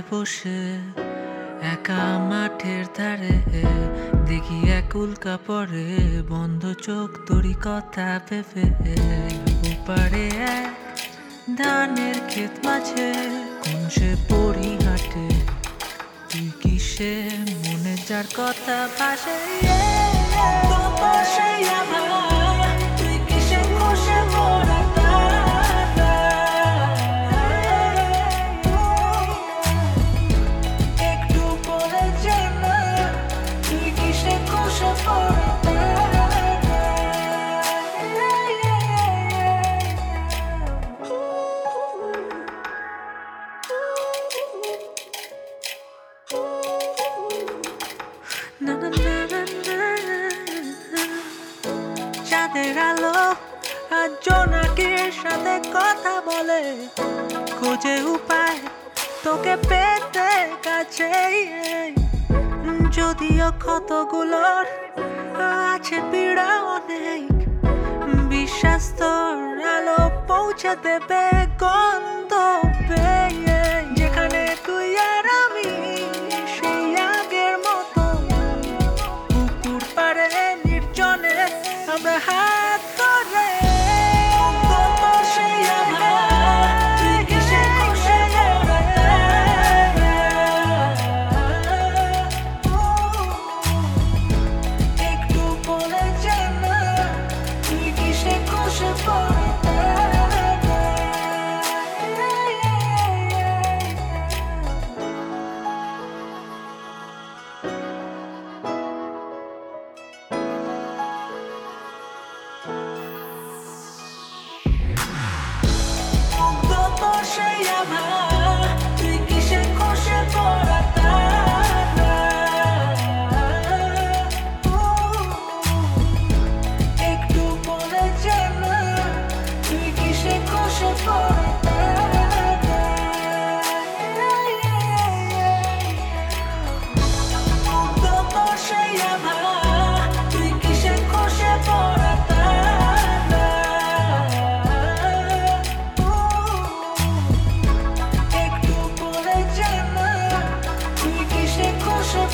বসে একা মাঠের ধারে দেখি এক উল্কা পড়ে, বন্ধ চোখ তোরই কথা ভেবে। ওপারে এক ধানের ক্ষেত মাঝে কোন সে পরি হাঁটে, তুই কিসে মনে যার কথা ভাসে। তুই কিসে খুশে মোরা একটু বলে জানা, তুই কিসে খুশে না না না না না। চাঁদের আলো আর জোনাকির সাথে কথা বলে, খোঁজে উপায় তোকে পেতে কাছে। যদিও ক্ষতগুলোর আছে পীড়া অনেক, বিশ্বাস তোর আলো পৌঁছে দেবে গন্তব্যে। যেখানে তুই আর আমি সেই আগের মতো, পুকুর পাড়ে নির্জনে আমরা হাত ধরে। তুই কিসে খুশি একটু বলে জানা, তুই কিসে খুশি তুই কিসে খুশি একটু বলে জানা, তুই কিসে খুশি তুই কিসে খুশি একটু বলে জানা, তুই কিসে খুশি